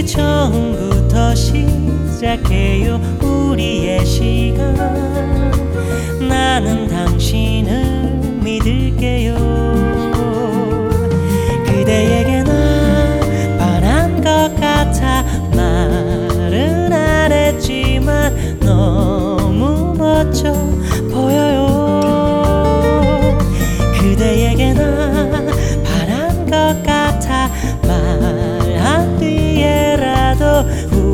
처음부터 시작해요 우리의 시간. 나는 당신을 믿을게요. 그대에게 나 반한 것 같아 말은 안 했지만 너무 멋져 보여요. 그대에게 나 반한 것 같아 말한 뒤에라도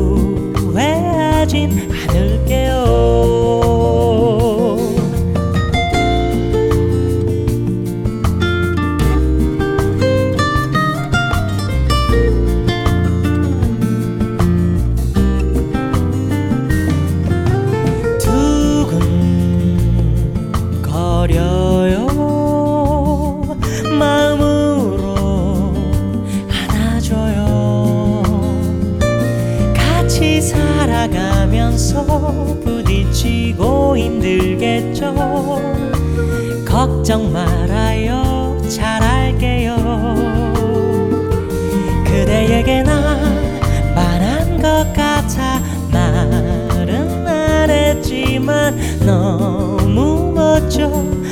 후회하진 않을게요. 두근거려요. 마음으로 안아줘요. 같이 살아가면서 부딪히고 힘들겠죠. 걱정 말아요. 잘할게요. 그대에게 나 반한 것 같아 말은 안 했지만 너무 멋져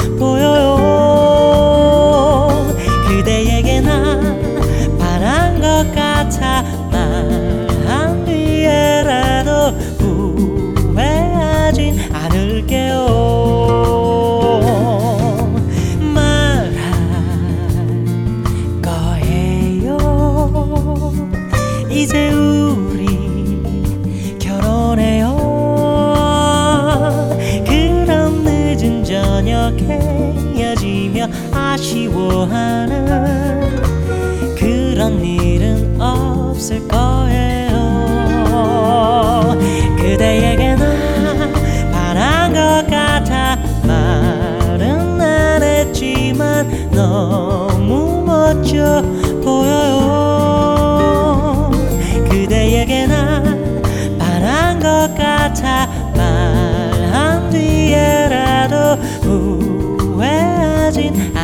보여요. 그대에게 나 반한 것 같아 말한 뒤에라도 후회하진 않을게요. 말할 거예요. 이제 우리 결혼해요. 그럼 늦은 저녁에 헤어지며 아쉬워하는 그런 일은 없을 거예요. 그대에게 나 반한 것 같아 말은 안 했지만 너무 멋져 보여요. 그대에게 나 반한 것 같아 말한 뒤에라도 후회하진